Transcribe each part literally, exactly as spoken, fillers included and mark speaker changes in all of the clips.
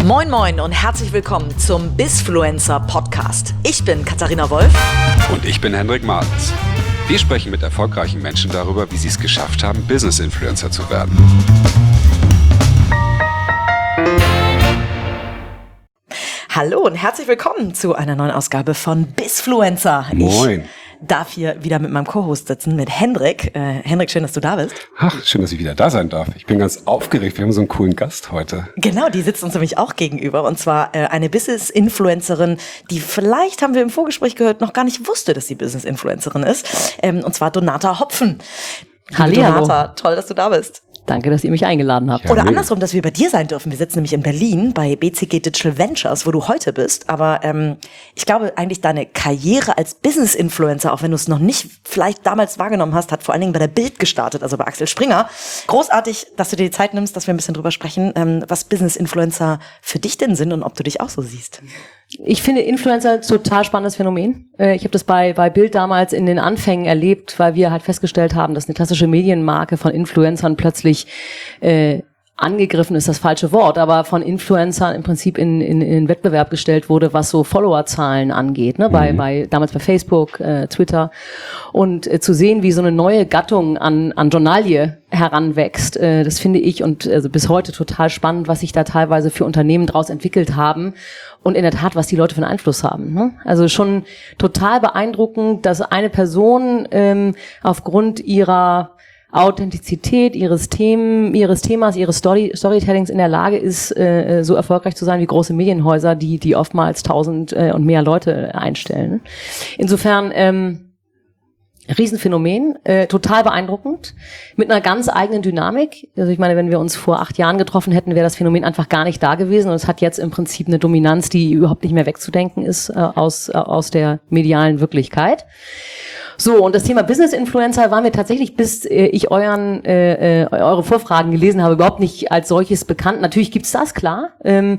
Speaker 1: Moin Moin und herzlich willkommen zum Bizfluencer Podcast. Ich bin Katharina Wolf.
Speaker 2: Und ich bin Hendrik Martens. Wir sprechen mit erfolgreichen Menschen darüber, wie sie es geschafft haben, Business-Influencer zu werden.
Speaker 1: Hallo und herzlich willkommen zu einer neuen Ausgabe von Bizfluencer.
Speaker 2: Moin.
Speaker 1: Ich darf hier wieder mit meinem Co-Host sitzen, mit Hendrik. Äh, Hendrik, schön, dass du da bist.
Speaker 2: Ach, schön, dass ich wieder da sein darf. Ich bin ganz aufgeregt. Wir haben so einen coolen Gast heute.
Speaker 1: Genau, die sitzt uns nämlich auch gegenüber. Und zwar äh, eine Business-Influencerin, die vielleicht, haben wir im Vorgespräch gehört, noch gar nicht wusste, dass sie Business-Influencerin ist. Ähm, und zwar Donata Hopfen.
Speaker 3: Hallo.
Speaker 1: Donata, toll, dass du da bist.
Speaker 3: Danke, dass ihr mich eingeladen habt.
Speaker 2: Ja,
Speaker 1: Oder
Speaker 2: mega.
Speaker 1: andersrum, dass wir bei dir sein dürfen. Wir sitzen nämlich in Berlin bei B C G Digital Ventures, wo du heute bist. Aber ähm, ich glaube eigentlich deine Karriere als Business-Influencer, auch wenn du es noch nicht vielleicht damals wahrgenommen hast, hat vor allen Dingen bei der Bild gestartet, also bei Axel Springer. Großartig, dass du dir die Zeit nimmst, dass wir ein bisschen drüber sprechen, ähm, was Business-Influencer für dich denn sind und ob du dich auch so siehst.
Speaker 3: Ich finde Influencer ein total spannendes Phänomen. Ich habe das bei bei Bild damals in den Anfängen erlebt, weil wir halt festgestellt haben, dass eine klassische Medienmarke von Influencern plötzlich äh, angegriffen ist das falsche Wort, aber von Influencern im Prinzip in, in, in den Wettbewerb gestellt wurde, was so Followerzahlen angeht, ne? Bei, mhm. bei damals bei Facebook, äh, Twitter, und äh, zu sehen, wie so eine neue Gattung an an Journalie heranwächst, äh, das finde ich und also bis heute total spannend, was sich da teilweise für Unternehmen draus entwickelt haben und in der Tat, was die Leute für einen Einfluss haben. Ne? Also schon total beeindruckend, dass eine Person ähm, aufgrund ihrer Authentizität, ihres Themen, ihres Themas, ihres Story, Storytellings in der Lage ist, äh, so erfolgreich zu sein wie große Medienhäuser, die die oftmals tausend äh, und mehr Leute einstellen. Insofern ähm, Riesenphänomen, äh, total beeindruckend, mit einer ganz eigenen Dynamik. Also ich meine, wenn wir uns vor acht Jahren getroffen hätten, wäre das Phänomen einfach gar nicht da gewesen und es hat jetzt im Prinzip eine Dominanz, die überhaupt nicht mehr wegzudenken ist äh, aus äh, aus der medialen Wirklichkeit. So, und das Thema Business-Influencer war mir tatsächlich, bis äh, ich euren äh, eure Vorfragen gelesen habe, überhaupt nicht als solches bekannt. Natürlich gibt's das, klar. Ähm,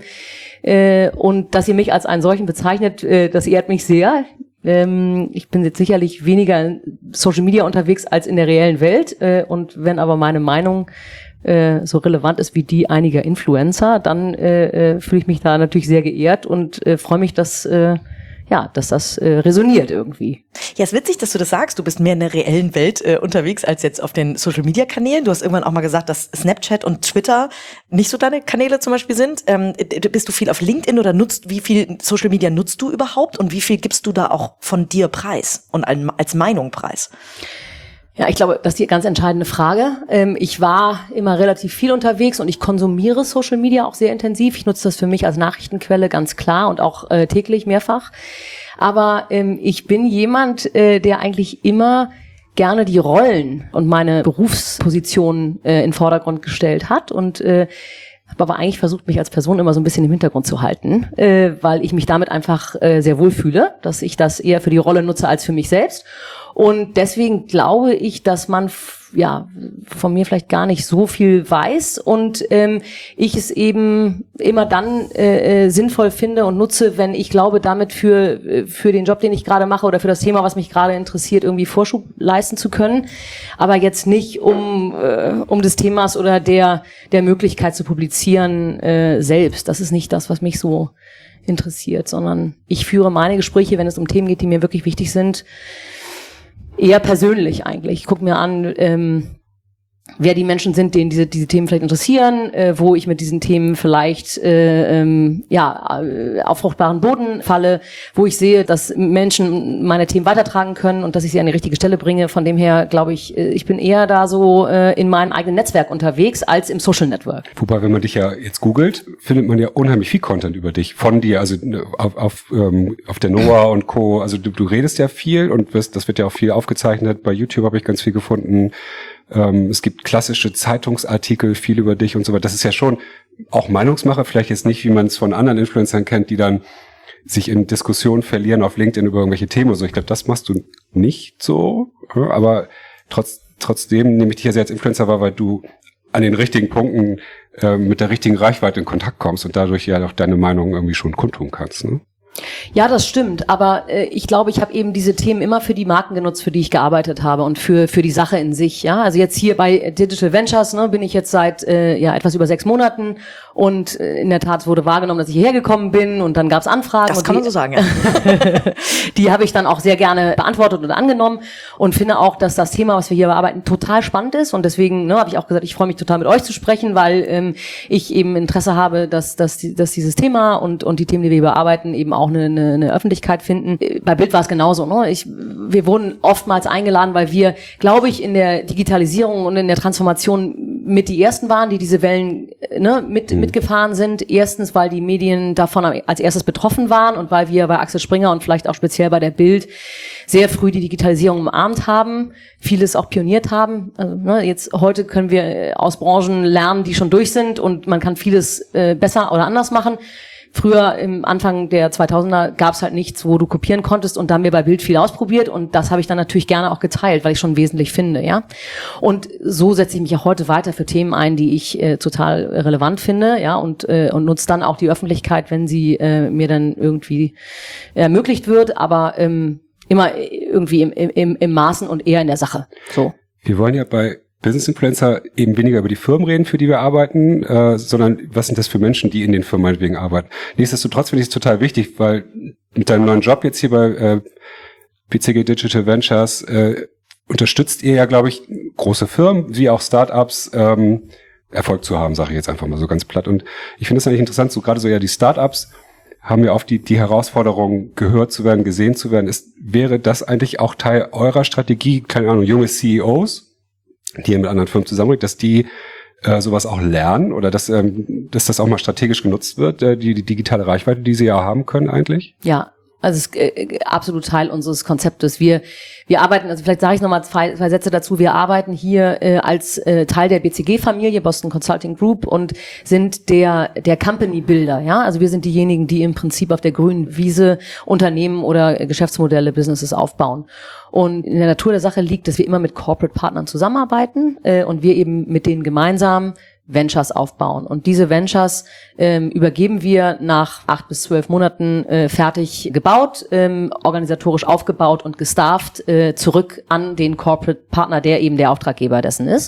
Speaker 3: äh, und dass ihr mich als einen solchen bezeichnet, äh, das ehrt mich sehr. Ähm, ich bin jetzt sicherlich weniger in Social Media unterwegs als in der reellen Welt. Äh, und wenn aber meine Meinung äh, so relevant ist wie die einiger Influencer, dann äh, äh, fühle ich mich da natürlich sehr geehrt und äh, freue mich, dass äh, ja, dass das äh, resoniert irgendwie.
Speaker 1: Ja, ist witzig, dass du das sagst. Du bist mehr in der reellen Welt äh, unterwegs als jetzt auf den Social-Media-Kanälen. Du hast irgendwann auch mal gesagt, dass Snapchat und Twitter nicht so deine Kanäle zum Beispiel sind. Ähm, bist du viel auf LinkedIn oder nutzt, wie viel Social-Media nutzt du überhaupt und wie viel gibst du da auch von dir preis und als Meinung preis?
Speaker 3: Ja, ich glaube, das ist die ganz entscheidende Frage. Ähm, ich war immer relativ viel unterwegs und ich konsumiere Social Media auch sehr intensiv. Ich nutze das für mich als Nachrichtenquelle, ganz klar, und auch äh, täglich mehrfach. Aber ähm, ich bin jemand, äh, der eigentlich immer gerne die Rollen und meine Berufsposition äh, in den Vordergrund gestellt hat und äh, habe aber eigentlich versucht, mich als Person immer so ein bisschen im Hintergrund zu halten, äh, weil ich mich damit einfach äh, sehr wohl fühle, dass ich das eher für die Rolle nutze als für mich selbst. Und deswegen glaube ich, dass man f- ja von mir vielleicht gar nicht so viel weiß und ähm, ich es eben immer dann äh, sinnvoll finde und nutze, wenn ich glaube, damit für für den Job, den ich gerade mache oder für das Thema, was mich gerade interessiert, irgendwie Vorschub leisten zu können. Aber jetzt nicht um äh, um des Themas oder der der Möglichkeit zu publizieren äh, selbst. Das ist nicht das, was mich so interessiert, sondern ich führe meine Gespräche, wenn es um Themen geht, die mir wirklich wichtig sind, eher persönlich eigentlich. Ich gucke mir an, ähm, wer die Menschen sind, denen diese diese Themen vielleicht interessieren, äh, wo ich mit diesen Themen vielleicht äh, ähm, ja äh, auf fruchtbaren Boden falle, wo ich sehe, dass Menschen meine Themen weitertragen können und dass ich sie an die richtige Stelle bringe. Von dem her glaube ich, äh, ich bin eher da so äh, in meinem eigenen Netzwerk unterwegs als im Social Network.
Speaker 2: Wobei, wenn man dich ja jetzt googelt, findet man ja unheimlich viel Content über dich, von dir, also auf auf, ähm, auf der Noah und Co. Also du, du redest ja viel und wirst, das wird ja auch viel aufgezeichnet. Bei YouTube habe ich ganz viel gefunden. Ähm, es gibt klassische Zeitungsartikel, viel über dich und so weiter. Das ist ja schon auch Meinungsmache, vielleicht jetzt nicht, wie man es von anderen Influencern kennt, die dann sich in Diskussionen verlieren auf LinkedIn über irgendwelche Themen und so. Ich glaube, das machst du nicht so, aber trotz, trotzdem nehme ich dich ja sehr als Influencer wahr, weil du an den richtigen Punkten äh, mit der richtigen Reichweite in Kontakt kommst und dadurch ja auch deine Meinung irgendwie schon kundtun kannst, ne?
Speaker 3: Ja, das stimmt, aber äh, ich glaube, ich habe eben diese Themen immer für die Marken genutzt, für die ich gearbeitet habe und für für die Sache in sich. Ja, also jetzt hier bei Digital Ventures ne, bin ich jetzt seit äh, ja etwas über sechs Monaten und äh, in der Tat wurde wahrgenommen, dass ich hierher gekommen bin und dann gab es Anfragen.
Speaker 1: Das
Speaker 3: und
Speaker 1: kann
Speaker 3: die,
Speaker 1: man so sagen. Ja.
Speaker 3: Die habe ich dann auch sehr gerne beantwortet und angenommen und finde auch, dass das Thema, was wir hier bearbeiten, total spannend ist und deswegen ne, habe ich auch gesagt, ich freue mich total mit euch zu sprechen, weil ähm, ich eben Interesse habe, dass dass dass dieses Thema und und die Themen, die wir hier bearbeiten, eben auch eine, eine eine Öffentlichkeit finden. Bei Bild war es genauso. Ne? Ich, wir wurden oftmals eingeladen, weil wir, glaube ich, in der Digitalisierung und in der Transformation mit die Ersten waren, die diese Wellen ne, mit mhm. mitgefahren sind. Erstens, weil die Medien davon als erstes betroffen waren und weil wir bei Axel Springer und vielleicht auch speziell bei der Bild sehr früh die Digitalisierung umarmt haben, vieles auch pioniert haben. Also, ne, jetzt heute können wir aus Branchen lernen, die schon durch sind und man kann vieles äh, besser oder anders machen. Früher im Anfang der zweitausender gab es halt nichts, wo du kopieren konntest und da haben wir bei Bild viel ausprobiert und das habe ich dann natürlich gerne auch geteilt, weil ich schon wesentlich finde, ja. Und so setze ich mich auch heute weiter für Themen ein, die ich äh, total relevant finde, ja, und äh, und nutze dann auch die Öffentlichkeit, wenn sie äh, mir dann irgendwie ermöglicht wird, aber ähm, immer irgendwie im, im, im Maßen und eher in der Sache. So.
Speaker 2: Wir wollen ja bei Business Influencer eben weniger über die Firmen reden, für die wir arbeiten, äh, sondern was sind das für Menschen, die in den Firmen meinetwegen arbeiten. Nichtsdestotrotz finde ich es total wichtig, weil mit deinem neuen Job jetzt hier bei äh, B C G Digital Ventures äh, unterstützt ihr ja, glaube ich, große Firmen wie auch Startups ähm, Erfolg zu haben, sage ich jetzt einfach mal so ganz platt. Und ich finde es eigentlich interessant, so gerade so ja die Startups haben ja oft die, die Herausforderung, gehört zu werden, gesehen zu werden. Ist, wäre das eigentlich auch Teil eurer Strategie, keine Ahnung, junge C E Os, die ihr mit anderen Firmen zusammenbringt, dass die äh, sowas auch lernen oder dass, ähm, dass das auch mal strategisch genutzt wird, äh, die, die digitale Reichweite, die sie ja haben können eigentlich?
Speaker 3: Ja, also es ist äh, absolut Teil unseres Konzeptes. Wir wir arbeiten, also vielleicht sage ich nochmal zwei, zwei Sätze dazu, wir arbeiten hier äh, als äh, Teil der B C G-Familie, Boston Consulting Group, und sind der der Company-Builder. Ja, also wir sind diejenigen, die im Prinzip auf der grünen Wiese Unternehmen oder äh, Geschäftsmodelle, Businesses aufbauen. Und in der Natur der Sache liegt, dass wir immer mit Corporate-Partnern zusammenarbeiten äh, und wir eben mit denen gemeinsam Ventures aufbauen. Und diese Ventures ähm, übergeben wir nach acht bis zwölf Monaten äh, fertig gebaut, ähm, organisatorisch aufgebaut und gestafft äh, zurück an den Corporate Partner, der eben der Auftraggeber dessen ist.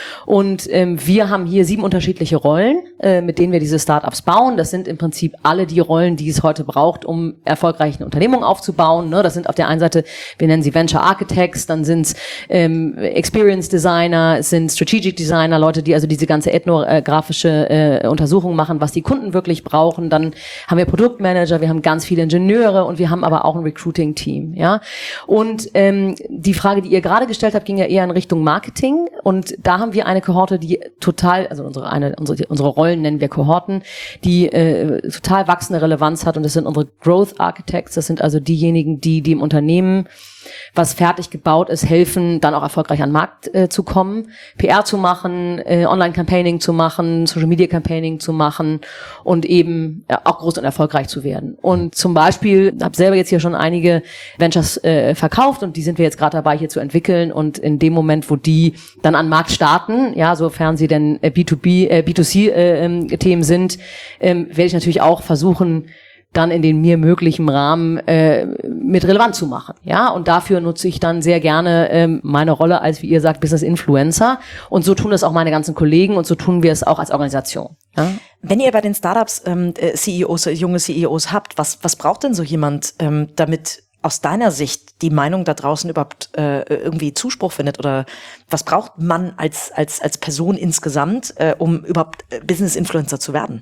Speaker 3: Und ähm, wir haben hier sieben unterschiedliche Rollen, äh, mit denen wir diese Startups bauen. Das sind im Prinzip alle die Rollen, die es heute braucht, um erfolgreich eine Unternehmung aufzubauen. Ne? Das sind auf der einen Seite, wir nennen sie Venture Architects, dann sind es ähm, Experience Designer, es sind Strategic Designer, Leute, die also diese ganze ethnografische äh, Untersuchung machen, was die Kunden wirklich brauchen. Dann haben wir Produktmanager, wir haben ganz viele Ingenieure und wir haben aber auch ein Recruiting-Team. Ja? Und ähm, die Frage, die ihr gerade gestellt habt, ging ja eher in Richtung Marketing. Und da haben wir eine Kohorte, die total, also unsere eine unsere, unsere Rollen nennen wir Kohorten, die äh, total wachsende Relevanz hat. Und das sind unsere Growth Architects. Das sind also diejenigen, die dem Unternehmen, was fertig gebaut ist, helfen, dann auch erfolgreich an den Markt äh, zu kommen, P R zu machen, äh, Online-Campaigning zu machen, Social-Media-Campaigning zu machen und eben ja, auch groß und erfolgreich zu werden. Und zum Beispiel, habe selber jetzt hier schon einige Ventures äh, verkauft und die sind wir jetzt gerade dabei, hier zu entwickeln. Und in dem Moment, wo die dann an den Markt starten, ja, sofern sie denn äh, B zwei B, äh, B zwei C äh, Themen sind, ähm, werde ich natürlich auch versuchen, dann in den mir möglichen Rahmen äh, mit relevant zu machen. Ja, und dafür nutze ich dann sehr gerne ähm, meine Rolle als, wie ihr sagt, Business Influencer. Und so tun das auch meine ganzen Kollegen und so tun wir es auch als Organisation. Ja?
Speaker 1: Wenn ihr bei den Startups ähm, C E Os, junge C E Os habt, was, was braucht denn so jemand, ähm, damit aus deiner Sicht die Meinung da draußen überhaupt äh, irgendwie Zuspruch findet? Oder was braucht man als, als, als Person insgesamt, äh, um überhaupt Business Influencer zu werden?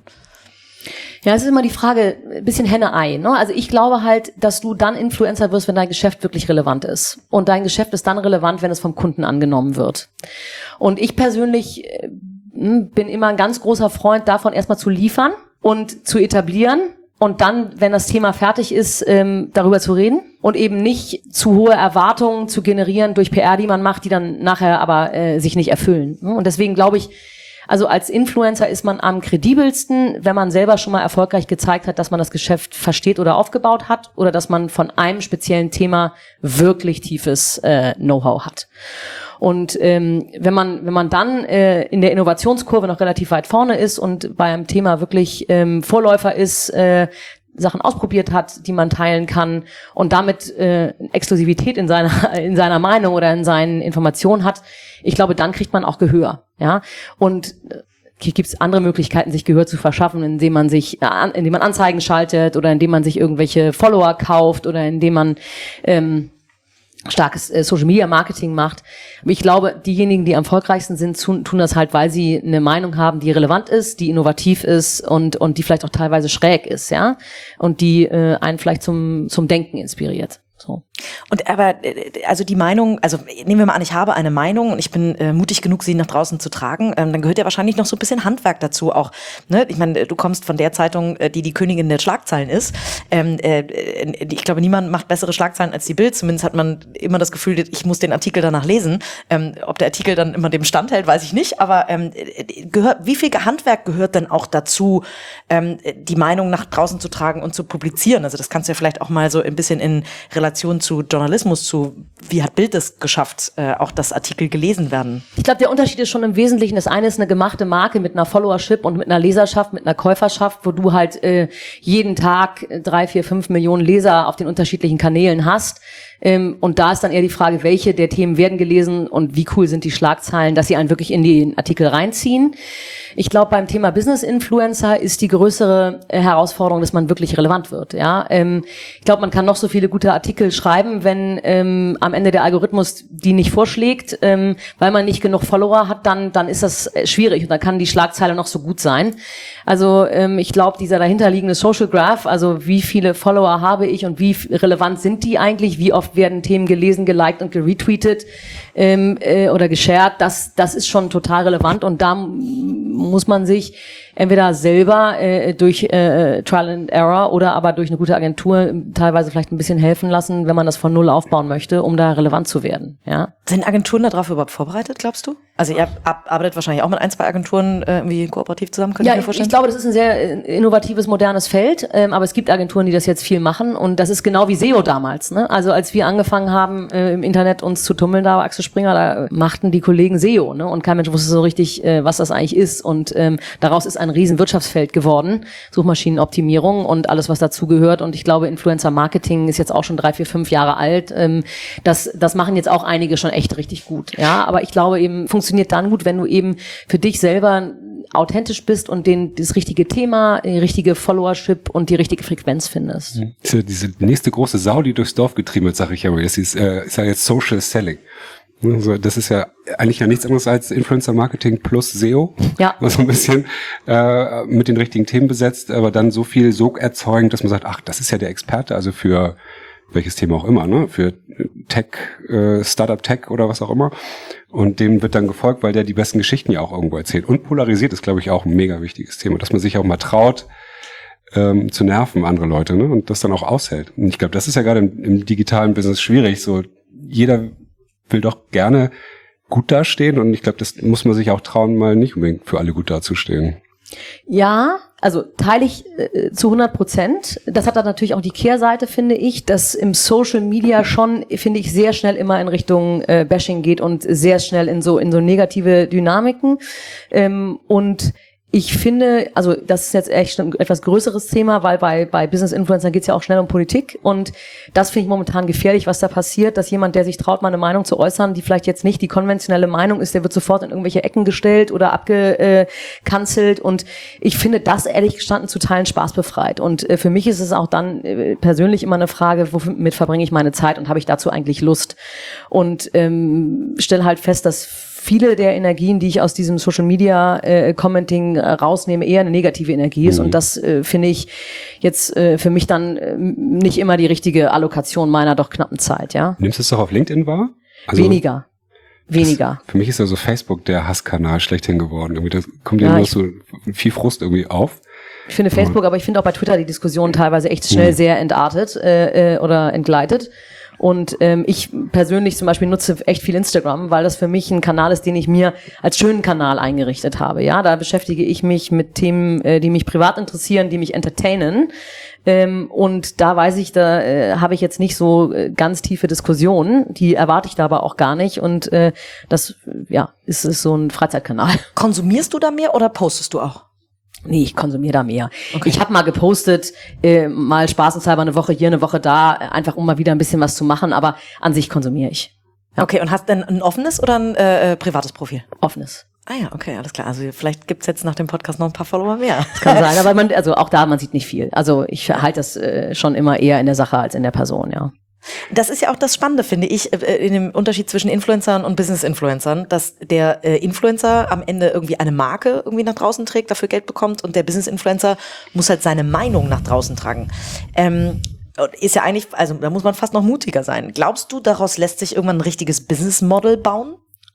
Speaker 3: Ja, es ist immer die Frage, ein bisschen Henne-Ei, ne? Also ich glaube halt, dass du dann Influencer wirst, wenn dein Geschäft wirklich relevant ist. Und dein Geschäft ist dann relevant, wenn es vom Kunden angenommen wird. Und ich persönlich äh, bin immer ein ganz großer Freund davon, erstmal zu liefern und zu etablieren. Und dann, wenn das Thema fertig ist, ähm, darüber zu reden und eben nicht zu hohe Erwartungen zu generieren durch P R, die man macht, die dann nachher aber äh, sich nicht erfüllen. Und deswegen glaube ich, also als Influencer ist man am kredibelsten, wenn man selber schon mal erfolgreich gezeigt hat, dass man das Geschäft versteht oder aufgebaut hat oder dass man von einem speziellen Thema wirklich tiefes äh, Know-how hat. Und ähm, wenn man wenn man dann äh, in der Innovationskurve noch relativ weit vorne ist und bei einem Thema wirklich ähm, Vorläufer ist, äh, Sachen ausprobiert hat, die man teilen kann und damit äh, Exklusivität in seiner in seiner Meinung oder in seinen Informationen hat, ich glaube, dann kriegt man auch Gehör, ja. Und hier gibt es andere Möglichkeiten, sich Gehör zu verschaffen, indem man sich, äh, indem man Anzeigen schaltet oder indem man sich irgendwelche Follower kauft oder indem man ähm, starkes äh, Social Media Marketing macht. Aber ich glaube, diejenigen, die am erfolgreichsten sind, tun, tun das halt, weil sie eine Meinung haben, die relevant ist, die innovativ ist und und die vielleicht auch teilweise schräg ist, ja, und die äh, einen vielleicht zum zum Denken inspiriert. So.
Speaker 1: Und aber, also die Meinung, also nehmen wir mal an, ich habe eine Meinung und ich bin äh, mutig genug, sie nach draußen zu tragen, ähm, dann gehört ja wahrscheinlich noch so ein bisschen Handwerk dazu auch. Ne? Ich meine, du kommst von der Zeitung, die die Königin der Schlagzeilen ist. Ähm, äh, ich glaube, niemand macht bessere Schlagzeilen als die Bild. Zumindest hat man immer das Gefühl, ich muss den Artikel danach lesen. Ähm, ob der Artikel dann immer dem standhält, weiß ich nicht. Aber ähm, gehört, wie viel Handwerk gehört denn auch dazu, ähm, die Meinung nach draußen zu tragen und zu publizieren? Also das kannst du ja vielleicht auch mal so ein bisschen in Relation zu Journalismus, zu wie hat Bild es geschafft, äh, auch dass Artikel gelesen werden?
Speaker 3: Ich glaube, der Unterschied ist schon im Wesentlichen, das eine ist eine gemachte Marke mit einer Followership und mit einer Leserschaft, mit einer Käuferschaft, wo du halt äh, jeden Tag drei, vier, fünf Millionen Leser auf den unterschiedlichen Kanälen hast. Ähm, und da ist dann eher die Frage, welche der Themen werden gelesen und wie cool sind die Schlagzeilen, dass sie einen wirklich in den Artikel reinziehen. Ich glaube, beim Thema Business Influencer ist die größere äh, Herausforderung, dass man wirklich relevant wird. Ja, ähm, ich glaube, man kann noch so viele gute Artikel schreiben, wenn ähm, am Ende der Algorithmus die nicht vorschlägt, ähm, weil man nicht genug Follower hat, dann dann ist das äh, schwierig und dann kann die Schlagzeile noch so gut sein. Also ähm, ich glaube, dieser dahinterliegende Social Graph, also wie viele Follower habe ich und wie relevant sind die eigentlich, wie oft werden Themen gelesen, geliked und geretweetet ähm, äh, oder geshared, das das ist schon total relevant und da muss man sich entweder selber äh, durch äh, Trial and Error oder aber durch eine gute Agentur teilweise vielleicht ein bisschen helfen lassen, wenn man das von null aufbauen möchte, um da relevant zu werden. Ja.
Speaker 1: Sind Agenturen darauf überhaupt vorbereitet, glaubst du? Also ihr arbeitet wahrscheinlich auch mit ein, zwei Agenturen äh, irgendwie kooperativ zusammen, könnt ihr
Speaker 3: ja,
Speaker 1: mir vorstellen?
Speaker 3: Ich glaube, das ist ein sehr innovatives, modernes Feld, ähm, aber es gibt Agenturen, die das jetzt viel machen und das ist genau wie S E O damals. Ne? Also als wir angefangen haben, äh, im Internet uns zu tummeln, da war Axel Springer, da machten die Kollegen S E O, ne? Und kein Mensch wusste so richtig, äh, was das eigentlich ist und ähm, daraus ist ein riesen Wirtschaftsfeld geworden, Suchmaschinenoptimierung und alles, was dazugehört und ich glaube, Influencer-Marketing ist jetzt auch schon drei, vier, fünf Jahre alt. Ähm, das, das machen jetzt auch einige schon echt richtig gut. Ja, aber ich glaube eben, funktioniert dann gut, wenn du eben für dich selber authentisch bist und den, das richtige Thema, die richtige Followership und die richtige Frequenz findest.
Speaker 2: Mhm. Diese nächste große Sau, die durchs Dorf getrieben wird, sage ich ja mal, das ist, äh, ist ja jetzt Social Selling. Also das ist ja eigentlich ja nichts anderes als Influencer-Marketing plus S E O.
Speaker 3: Ja.
Speaker 2: So ein bisschen äh, mit den richtigen Themen besetzt, aber dann so viel Sog erzeugend, dass man sagt, ach, das ist ja der Experte, also für welches Thema auch immer, ne, für Tech, äh, Startup Tech oder was auch immer. Und dem wird dann gefolgt, weil der die besten Geschichten ja auch irgendwo erzählt. Und polarisiert ist, glaube ich, auch ein mega wichtiges Thema, dass man sich auch mal traut, ähm, zu nerven, andere Leute, ne, und das dann auch aushält. Und ich glaube, das ist ja gerade im, im digitalen Business schwierig. So, jeder will doch gerne gut dastehen und ich glaube, das muss man sich auch trauen, mal nicht unbedingt für alle gut dazustehen.
Speaker 3: Ja, also teile ich äh, zu hundert Prozent. Das hat dann natürlich auch die Kehrseite, finde ich, dass im Social Media schon, finde ich, sehr schnell immer in Richtung äh, Bashing geht und sehr schnell in so in so negative Dynamiken. Ähm, und ich finde, also das ist jetzt echt ein etwas größeres Thema, weil bei bei Business Influencern geht es ja auch schnell um Politik und das finde ich momentan gefährlich, was da passiert, dass jemand, der sich traut, mal eine Meinung zu äußern, die vielleicht jetzt nicht die konventionelle Meinung ist, der wird sofort in irgendwelche Ecken gestellt oder abgekanzelt und ich finde das ehrlich gestanden zu Teilen spaßbefreit und äh, für mich ist es auch dann äh, persönlich immer eine Frage, womit verbringe ich meine Zeit und habe ich dazu eigentlich Lust und ähm, stelle halt fest, dass viele der Energien, die ich aus diesem Social Media äh, Commenting äh, rausnehme, eher eine negative Energie ist. Mhm. Und das äh, finde ich jetzt äh, für mich dann äh, nicht immer die richtige Allokation meiner doch knappen Zeit, ja.
Speaker 2: Nimmst du es doch auf LinkedIn wahr? Also
Speaker 3: Weniger. Weniger.
Speaker 2: Das, für mich ist ja so Facebook der Hasskanal schlechthin geworden. Irgendwie das kommt ja
Speaker 3: ja,
Speaker 2: nur so viel Frust irgendwie auf.
Speaker 3: Ich finde Facebook, aber ich finde auch bei Twitter die Diskussion teilweise echt schnell mhm. sehr entartet äh, äh, oder entgleitet. Und ähm, ich persönlich zum Beispiel nutze echt viel Instagram, weil das für mich ein Kanal ist, den ich mir als schönen Kanal eingerichtet habe. Ja, da beschäftige ich mich mit Themen, äh, die mich privat interessieren, die mich entertainen. Ähm, und da weiß ich, da äh, habe ich jetzt nicht so äh, ganz tiefe Diskussionen. Die erwarte ich da aber auch gar nicht. Und äh, das, ja, ist, ist so ein Freizeitkanal.
Speaker 1: Konsumierst du da mehr oder postest du auch?
Speaker 3: Nee, ich konsumiere da mehr. Okay. Ich habe mal gepostet, äh, mal spaßenshalber eine Woche hier, eine Woche da, einfach um mal wieder ein bisschen was zu machen, aber an sich konsumiere ich.
Speaker 1: Ja. Okay, und hast denn ein offenes oder ein äh, privates Profil?
Speaker 3: Offenes.
Speaker 1: Ah ja, okay, alles klar. Also vielleicht gibt's jetzt nach dem Podcast noch ein paar Follower mehr.
Speaker 3: Das kann sein, aber man, also auch da, man sieht nicht viel. Also ich halte das äh, schon immer eher in der Sache als in der Person, ja.
Speaker 1: Das ist ja auch das Spannende, finde ich, in dem Unterschied zwischen Influencern und Business-Influencern, dass der äh, Influencer am Ende irgendwie eine Marke irgendwie nach draußen trägt, dafür Geld bekommt, und der Business-Influencer muss halt seine Meinung nach draußen tragen. Ähm, ist ja eigentlich, also da muss man fast noch mutiger sein. Glaubst du, daraus lässt sich irgendwann ein richtiges Business-Model bauen?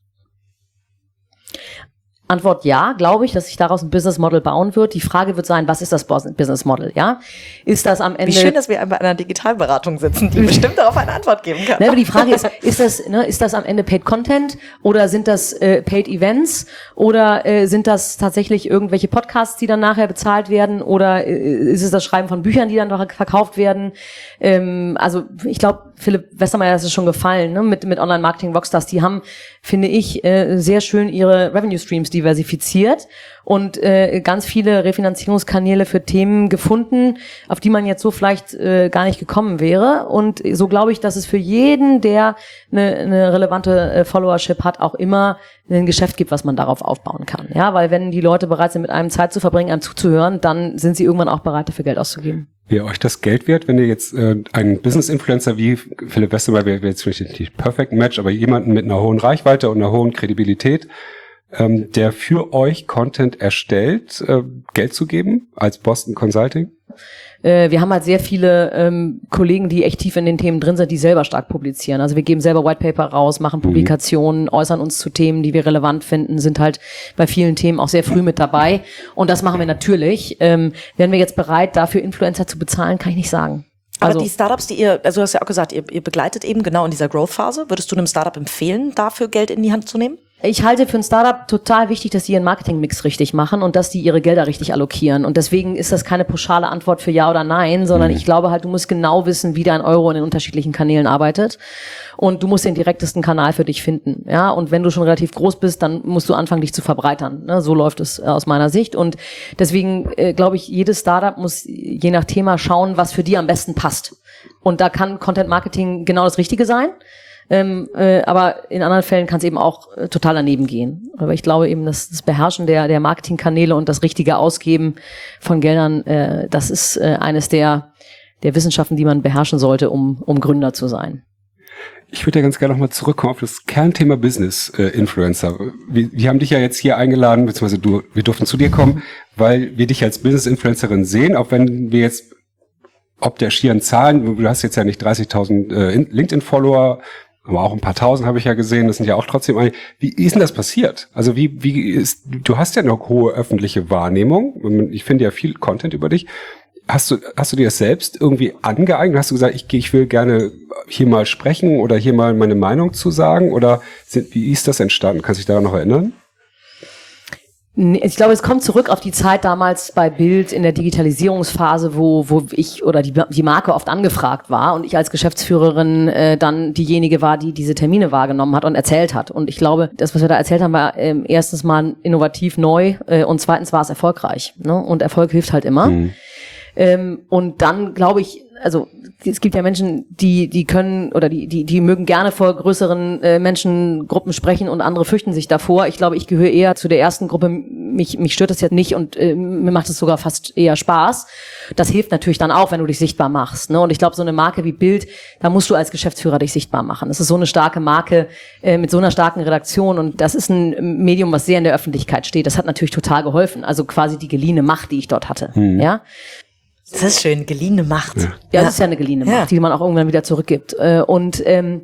Speaker 3: Antwort ja, glaube ich, dass sich daraus ein Business Model bauen wird. Die Frage wird sein, was ist das Business Model, ja? Ist das am Ende...
Speaker 1: Wie schön, dass wir bei einer Digitalberatung sitzen, die bestimmt darauf eine Antwort geben kann.
Speaker 3: Ne, aber die Frage ist, ist das, ne, ist das am Ende Paid Content oder sind das äh, Paid Events oder äh, sind das tatsächlich irgendwelche Podcasts, die dann nachher bezahlt werden, oder äh, ist es das Schreiben von Büchern, die dann noch verkauft werden? Ähm, also ich glaube, Philipp Westermeier, das ist schon gefallen, ne, mit mit Online Marketing Rockstars, die haben, finde ich, äh, sehr schön ihre Revenue Streams diversifiziert und äh, ganz viele Refinanzierungskanäle für Themen gefunden, auf die man jetzt so vielleicht äh, gar nicht gekommen wäre. Und so glaube ich, dass es für jeden, der eine, eine relevante äh, Followership hat, auch immer ein Geschäft gibt, was man darauf aufbauen kann. Ja, weil wenn die Leute bereit sind, mit einem Zeit zu verbringen, einem zuzuhören, dann sind sie irgendwann auch bereit, dafür Geld auszugeben.
Speaker 2: Wäre euch das Geld wert, wenn ihr jetzt äh, einen Business-Influencer wie Philipp Westermeier, wäre jetzt nicht die Perfect Match, aber jemanden mit einer hohen Reichweite und einer hohen Kredibilität, ähm, der für euch Content erstellt, äh, Geld zu geben als Boston Consulting?
Speaker 3: Äh, wir haben halt sehr viele ähm, Kollegen, die echt tief in den Themen drin sind, die selber stark publizieren. Also wir geben selber Whitepaper raus, machen Publikationen, mhm. äußern uns zu Themen, die wir relevant finden, sind halt bei vielen Themen auch sehr früh mit dabei. Und das machen wir natürlich. Ähm, wären wir jetzt bereit, dafür Influencer zu bezahlen, kann ich nicht sagen.
Speaker 1: Aber
Speaker 3: also,
Speaker 1: die Startups, die ihr, also du hast ja auch gesagt, ihr, ihr begleitet eben genau in dieser Growth-Phase. Würdest du einem Startup empfehlen, dafür Geld in die Hand zu nehmen?
Speaker 3: Ich halte für ein Startup total wichtig, dass die ihren Marketingmix richtig machen und dass die ihre Gelder richtig allokieren. Und deswegen ist das keine pauschale Antwort für Ja oder Nein, sondern ich glaube halt, du musst genau wissen, wie dein Euro in den unterschiedlichen Kanälen arbeitet. Und du musst den direktesten Kanal für dich finden. Ja, und wenn du schon relativ groß bist, dann musst du anfangen, dich zu verbreitern. Ne? So läuft es aus meiner Sicht. Und deswegen äh, glaube ich, jedes Startup muss je nach Thema schauen, was für die am besten passt. Und da kann Content Marketing genau das Richtige sein. Ähm, äh, aber in anderen Fällen kann es eben auch äh, total daneben gehen. Aber ich glaube eben, dass das Beherrschen der, der Marketingkanäle und das richtige Ausgeben von Geldern, äh, das ist äh, eines der, der Wissenschaften, die man beherrschen sollte, um, um Gründer zu sein.
Speaker 2: Ich würde ja ganz gerne nochmal zurückkommen auf das Kernthema Business-Influencer. Äh, wir, wir haben dich ja jetzt hier eingeladen, beziehungsweise du, wir durften zu dir kommen, weil wir dich als Business-Influencerin sehen, auch wenn wir jetzt, ob der schieren Zahlen, du hast jetzt ja nicht dreißigtausend äh, LinkedIn-Follower, aber auch ein paar Tausend habe ich ja gesehen, das sind ja auch trotzdem einige. Wie ist denn das passiert? Also wie, wie ist, du hast ja eine hohe öffentliche Wahrnehmung. Ich finde ja viel Content über dich. Hast du, hast du dir das selbst irgendwie angeeignet? Hast du gesagt, ich, ich will gerne hier mal sprechen oder hier mal meine Meinung zu sagen? Oder sind, wie ist das entstanden? Kannst du dich daran noch erinnern?
Speaker 3: Ich glaube, es kommt zurück auf die Zeit damals bei Bild in der Digitalisierungsphase, wo wo ich oder die die Marke oft angefragt war und ich als Geschäftsführerin äh, dann diejenige war, die diese Termine wahrgenommen hat und erzählt hat. Und ich glaube, das, was wir da erzählt haben, war äh, erstens mal innovativ neu äh, und zweitens war es erfolgreich. Ne? Und Erfolg hilft halt immer. Mhm. Ähm, und dann glaube ich, also es gibt ja Menschen, die die können oder die die die mögen gerne vor größeren äh, Menschengruppen sprechen und andere fürchten sich davor. Ich glaube, ich gehöre eher zu der ersten Gruppe. Mich mich stört das jetzt nicht und äh, mir macht es sogar fast eher Spaß. Das hilft natürlich dann auch, wenn du dich sichtbar machst. Ne? Und ich glaube, so eine Marke wie Bild, da musst du als Geschäftsführer dich sichtbar machen. Das ist so eine starke Marke äh, mit so einer starken Redaktion und das ist ein Medium, was sehr in der Öffentlichkeit steht. Das hat natürlich total geholfen. Also quasi die geliehene Macht, die ich dort hatte. Hm. Ja.
Speaker 1: Das ist schön, geliehene Macht.
Speaker 3: Ja, ja, das ist ja eine geliehene Macht, ja, die man auch irgendwann wieder zurückgibt. Und ähm,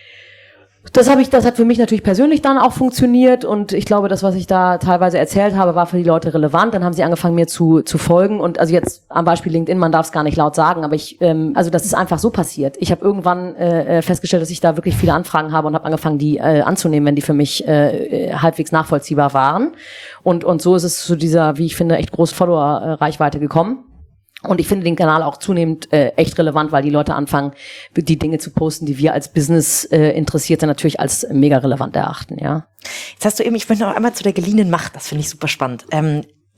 Speaker 3: das habe ich, das hat für mich natürlich persönlich dann auch funktioniert und ich glaube, das, was ich da teilweise erzählt habe, war für die Leute relevant. Dann haben sie angefangen, mir zu zu folgen und also jetzt am Beispiel LinkedIn, man darf es gar nicht laut sagen, aber ich, ähm, also das ist einfach so passiert. Ich habe irgendwann äh, festgestellt, dass ich da wirklich viele Anfragen habe und habe angefangen, die äh, anzunehmen, wenn die für mich äh, halbwegs nachvollziehbar waren. Und und so ist es zu dieser, wie ich finde, echt großen Follower-Reichweite gekommen. Und ich finde den Kanal auch zunehmend äh, echt relevant, weil die Leute anfangen, die Dinge zu posten, die wir als Business äh, Interessierte natürlich als mega relevant erachten, ja.
Speaker 1: Jetzt hast du eben, ich möchte noch einmal zu der geliehenen Macht, das finde ich super spannend. Ähm,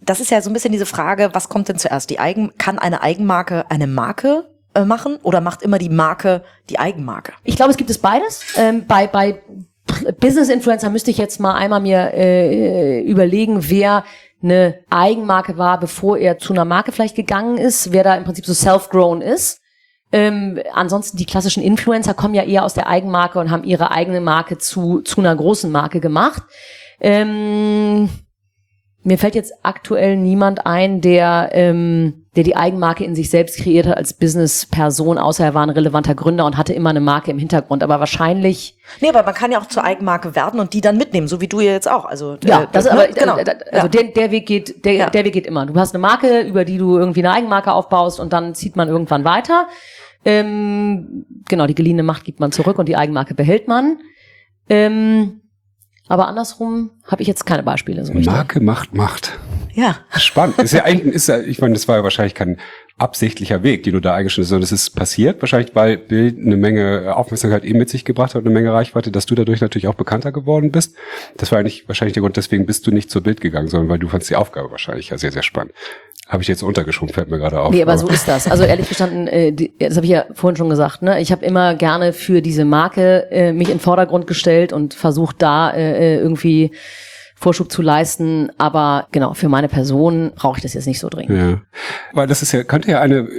Speaker 1: das ist ja so ein bisschen diese Frage, was kommt denn zuerst? Die Eigen, kann eine Eigenmarke eine Marke äh, machen oder macht immer die Marke die Eigenmarke?
Speaker 3: Ich glaube, es gibt es beides. Ähm, bei, bei Business-Influencer müsste ich jetzt mal einmal mir äh, überlegen, wer eine Eigenmarke war, bevor er zu einer Marke vielleicht gegangen ist, wer da im Prinzip so self-grown ist. Ähm, ansonsten die klassischen Influencer kommen ja eher aus der Eigenmarke und haben ihre eigene Marke zu zu einer großen Marke gemacht. Ähm, mir fällt jetzt aktuell niemand ein, der ähm, der die Eigenmarke in sich selbst kreiert hat als Business-Person, außer er war ein relevanter Gründer und hatte immer eine Marke im Hintergrund. Aber wahrscheinlich...
Speaker 1: Nee, aber man kann ja auch zur Eigenmarke werden und die dann mitnehmen, so wie du ja jetzt auch. Also
Speaker 3: ja,
Speaker 1: äh,
Speaker 3: das ist
Speaker 1: ne?
Speaker 3: aber
Speaker 1: genau.
Speaker 3: Äh, also ja. der, der Weg geht, der, ja. der Weg geht immer. Du hast eine Marke, über die du irgendwie eine Eigenmarke aufbaust und dann zieht man irgendwann weiter. Ähm, genau, die geliehene Macht gibt man zurück und die Eigenmarke behält man. Ähm, aber andersrum habe ich jetzt keine Beispiele. So
Speaker 2: Marke macht Macht.
Speaker 1: Ja.
Speaker 2: Spannend. Ist ja eigentlich, ist ja, ich meine, das war ja wahrscheinlich kein absichtlicher Weg, den du da eingeschnitten hast, sondern das ist passiert, wahrscheinlich, weil Bild eine Menge Aufmerksamkeit eben mit sich gebracht hat, eine Menge Reichweite, dass du dadurch natürlich auch bekannter geworden bist. Das war eigentlich wahrscheinlich der Grund, deswegen bist du nicht zur Bild gegangen, sondern weil du fandst die Aufgabe wahrscheinlich ja sehr, sehr spannend. Habe ich jetzt untergeschoben, fällt mir gerade auf.
Speaker 3: Nee, aber, aber so ist das. Also ehrlich gestanden, äh, die, das habe ich ja vorhin schon gesagt, ne? Ich habe immer gerne für diese Marke äh, mich in den Vordergrund gestellt und versucht da äh, irgendwie Vorschub zu leisten, aber genau, für meine Person brauche ich das jetzt nicht so dringend.
Speaker 2: Ja, weil das ist ja, könnte ja eine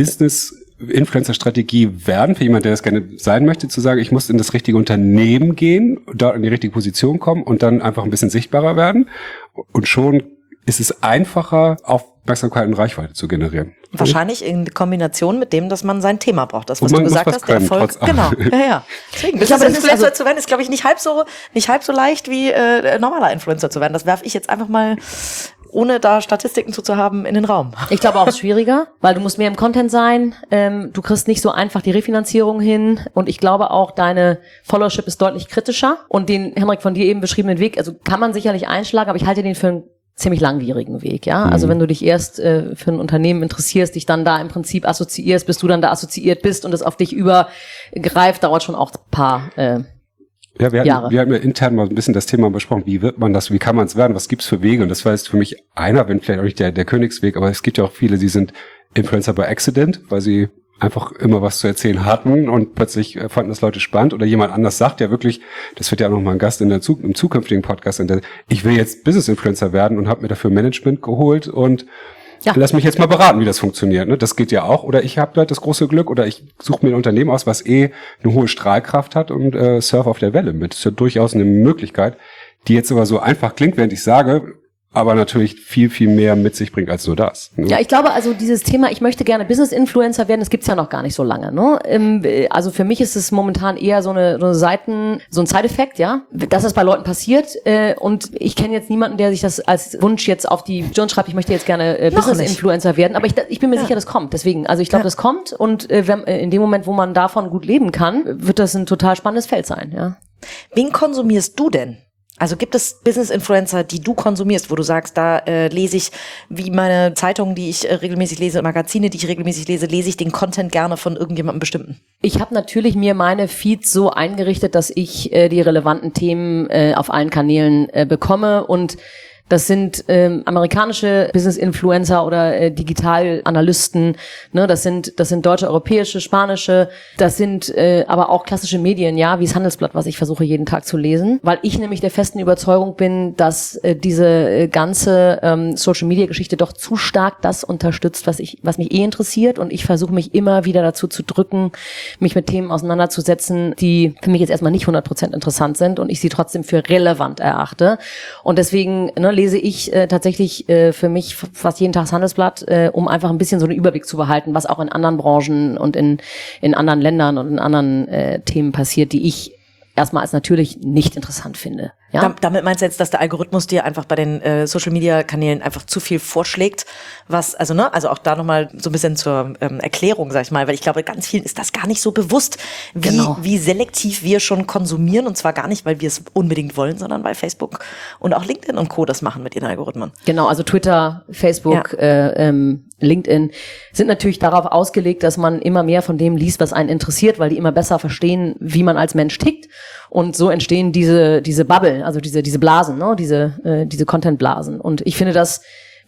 Speaker 2: Business-Influencer-Strategie werden, für jemand, der das gerne sein möchte, zu sagen, ich muss in das richtige Unternehmen gehen, dort in die richtige Position kommen und dann einfach ein bisschen sichtbarer werden und schon ist es einfacher, Aufmerksamkeit und Reichweite zu generieren.
Speaker 1: Wahrscheinlich in Kombination mit dem, dass man sein Thema braucht. Das, was
Speaker 2: und man
Speaker 1: du gesagt
Speaker 2: muss was
Speaker 1: hast, der
Speaker 2: können,
Speaker 1: Erfolg. Genau, ja, ja. Deswegen,
Speaker 3: ich glaube,
Speaker 1: Influencer
Speaker 3: also
Speaker 1: zu werden, ist, glaube ich, nicht halb so, nicht halb so leicht wie äh, normaler Influencer zu werden. Das werfe ich jetzt einfach mal, ohne da Statistiken zu, zu haben, in den Raum.
Speaker 3: Ich glaube auch, es ist schwieriger, weil du musst mehr im Content sein. Ähm, du kriegst nicht so einfach die Refinanzierung hin. Und ich glaube auch, deine Followership ist deutlich kritischer. Und den, Henrik, von dir eben beschriebenen Weg, also kann man sicherlich einschlagen, aber ich halte den für einen ziemlich langwierigen Weg, ja. Also wenn du dich erst äh, für ein Unternehmen interessierst, dich dann da im Prinzip assoziierst, bis du dann da assoziiert bist und es auf dich übergreift, dauert schon auch ein paar äh,
Speaker 2: ja, wir hatten,
Speaker 3: Jahre.
Speaker 2: wir hatten ja intern mal ein bisschen das Thema besprochen, wie wird man das, wie kann man es werden, was gibt's für Wege? Und das war jetzt für mich einer, wenn vielleicht auch nicht der, der Königsweg, aber es gibt ja auch viele, die sind Influencer by Accident, weil sie einfach immer was zu erzählen hatten und plötzlich fanden das Leute spannend oder jemand anders sagt ja wirklich, das wird ja auch noch mal ein Gast in der Zu- im zukünftigen Podcast, in der, ich will jetzt Business-Influencer werden und habe mir dafür Management geholt und ja. lass mich jetzt mal beraten, wie das funktioniert. Ne? Das geht ja auch. Oder ich habe halt das große Glück oder ich suche mir ein Unternehmen aus, was eh eine hohe Strahlkraft hat und äh, surf auf der Welle mit. Das ist ja durchaus eine Möglichkeit, die jetzt aber so einfach klingt, während ich sage, aber natürlich viel, viel mehr mit sich bringt als nur das. Ne?
Speaker 3: Ja, ich glaube, also dieses Thema, ich möchte gerne Business-Influencer werden, das gibt's ja noch gar nicht so lange. Ne? Ähm, also für mich ist es momentan eher so eine, so eine Seiten, so ein Side-Effekt, ja, dass das bei Leuten passiert. Äh, und ich kenne jetzt niemanden, der sich das als Wunsch jetzt auf die Stirn schreibt, ich möchte jetzt gerne äh, Business-Influencer werden. Aber ich, ich bin mir ja. sicher, das kommt. Deswegen, also ich glaube, ja. das kommt. Und äh, wenn, äh, in dem Moment, wo man davon gut leben kann, wird das ein total spannendes Feld sein. Ja.
Speaker 1: Wen konsumierst du denn? Also gibt es Business-Influencer, die du konsumierst, wo du sagst, da äh, lese ich, wie meine Zeitungen, die ich äh, regelmäßig lese, Magazine, die ich regelmäßig lese, lese ich den Content gerne von irgendjemandem bestimmten?
Speaker 3: Ich habe natürlich mir meine Feeds so eingerichtet, dass ich äh, die relevanten Themen äh, auf allen Kanälen äh, bekomme und das sind ähm, amerikanische Business-Influencer oder äh, Digitalanalysten, ne, das sind das sind deutsche, europäische, spanische, das sind äh, aber auch klassische Medien, ja, wie das Handelsblatt, was ich versuche jeden Tag zu lesen, weil ich nämlich der festen Überzeugung bin, dass äh, diese äh, ganze ähm, Social-Media-Geschichte doch zu stark das unterstützt, was ich was mich eh interessiert und ich versuche mich immer wieder dazu zu drücken, mich mit Themen auseinanderzusetzen, die für mich jetzt erstmal nicht hundert Prozent interessant sind und ich sie trotzdem für relevant erachte und deswegen, ne, lese ich äh, tatsächlich äh, für mich fast jeden Tag das Handelsblatt, äh, um einfach ein bisschen so einen Überblick zu behalten, was auch in anderen Branchen und in in anderen Ländern und in anderen äh, Themen passiert, die ich erstmal als natürlich nicht interessant finde. Ja?
Speaker 1: Da, damit meinst du jetzt, dass der Algorithmus dir einfach bei den äh, Social-Media-Kanälen einfach zu viel vorschlägt, was, also ne, also auch da nochmal so ein bisschen zur ähm, Erklärung, sag ich mal, weil ich glaube, ganz vielen ist das gar nicht so bewusst, wie,
Speaker 3: genau. wie
Speaker 1: selektiv wir schon konsumieren und zwar gar nicht, weil wir es unbedingt wollen, sondern weil Facebook und auch LinkedIn und Co. das machen mit ihren Algorithmen.
Speaker 3: Genau, also Twitter, Facebook, ja. äh, ähm, LinkedIn sind natürlich darauf ausgelegt, dass man immer mehr von dem liest, was einen interessiert, weil die immer besser verstehen, wie man als Mensch tickt. Und so entstehen diese diese Bubble, also diese diese Blasen, ne, diese äh, diese Content-Blasen. Und ich finde das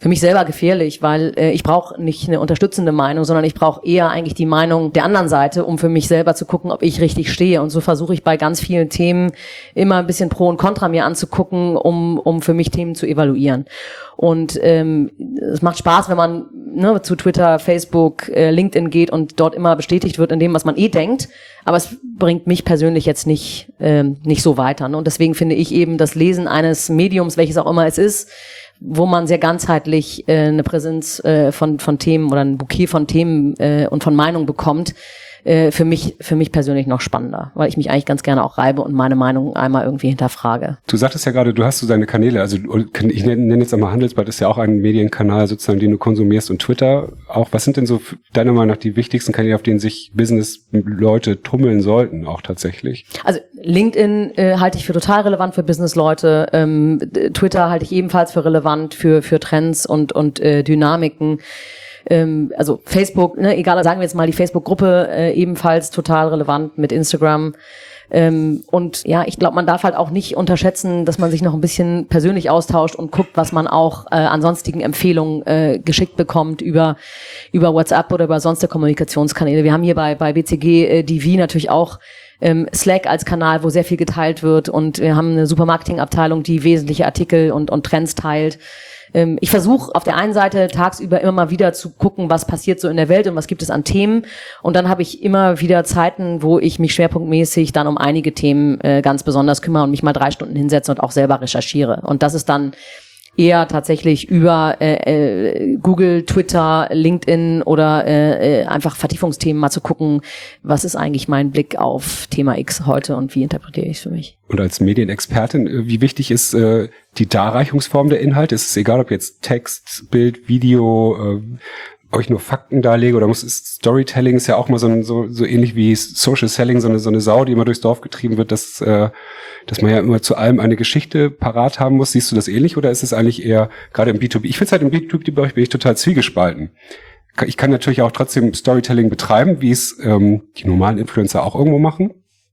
Speaker 3: für mich selber gefährlich, weil äh, ich brauche nicht eine unterstützende Meinung, sondern ich brauche eher eigentlich die Meinung der anderen Seite, um für mich selber zu gucken, ob ich richtig stehe. Und so versuche ich bei ganz vielen Themen immer ein bisschen Pro und Contra mir anzugucken, um um für mich Themen zu evaluieren. Und ähm, es macht Spaß, wenn man ne, zu Twitter, Facebook, äh, LinkedIn geht und dort immer bestätigt wird in dem, was man eh denkt. Aber es bringt mich persönlich jetzt nicht ähm, nicht so weiter. Ne? Und deswegen finde ich eben das Lesen eines Mediums, welches auch immer es ist, wo man sehr ganzheitlich äh, eine Präsenz äh, von von Themen oder ein Bouquet von Themen äh, und von Meinungen bekommt, äh, für mich für mich persönlich noch spannender, weil ich mich eigentlich ganz gerne auch reibe und meine Meinung einmal irgendwie hinterfrage.
Speaker 2: Du sagtest ja gerade, du hast so deine Kanäle, also ich nenne jetzt einmal Handelsblatt, ist ja auch ein Medienkanal sozusagen, den du konsumierst, und Twitter auch. Was sind denn so deiner Meinung nach die wichtigsten Kanäle, auf denen sich Business-Leute tummeln sollten, auch tatsächlich?
Speaker 3: Also LinkedIn äh, halte ich für total relevant für Business-Leute, ähm, Twitter halte ich ebenfalls für relevant für für Trends und und äh, Dynamiken. Ähm, also Facebook, ne, egal, sagen wir jetzt mal die Facebook-Gruppe, äh, ebenfalls total relevant mit Instagram. Ähm, und ja, ich glaube, man darf halt auch nicht unterschätzen, dass man sich noch ein bisschen persönlich austauscht und guckt, was man auch äh, an sonstigen Empfehlungen äh, geschickt bekommt über über WhatsApp oder über sonstige Kommunikationskanäle. Wir haben hier bei bei B C G äh, D V natürlich auch ähm, Slack als Kanal, wo sehr viel geteilt wird, und wir haben eine Supermarketing-Abteilung, die wesentliche Artikel und und Trends teilt. Ich versuche auf der einen Seite tagsüber immer mal wieder zu gucken, was passiert so in der Welt und was gibt es an Themen. Und dann habe ich immer wieder Zeiten, wo ich mich schwerpunktmäßig dann um einige Themen äh, ganz besonders kümmere und mich mal drei Stunden hinsetze und auch selber recherchiere. Und das ist dann eher tatsächlich über äh, äh, Google, Twitter, LinkedIn oder äh, äh, einfach Vertiefungsthemen mal zu gucken, was ist eigentlich mein Blick auf Thema X heute und wie interpretiere ich es für mich.
Speaker 2: Und als Medienexpertin, wie wichtig ist äh, die Darreichungsform der Inhalte? Ist es egal, ob jetzt Text, Bild, Video, äh, ob ich nur Fakten darlege, oder muss es, Storytelling ist ja auch mal so, ein, so so ähnlich wie Social Selling, so eine, so eine Sau, die immer durchs Dorf getrieben wird, dass äh, dass man ja immer zu allem eine Geschichte parat haben muss. Siehst du das ähnlich, oder ist es eigentlich eher, gerade im B zwei B, ich finde es halt im B zwei B-Bereich bin ich total zwiegespalten. Ich kann natürlich auch trotzdem Storytelling betreiben, wie es ähm, die normalen Influencer auch irgendwo machen.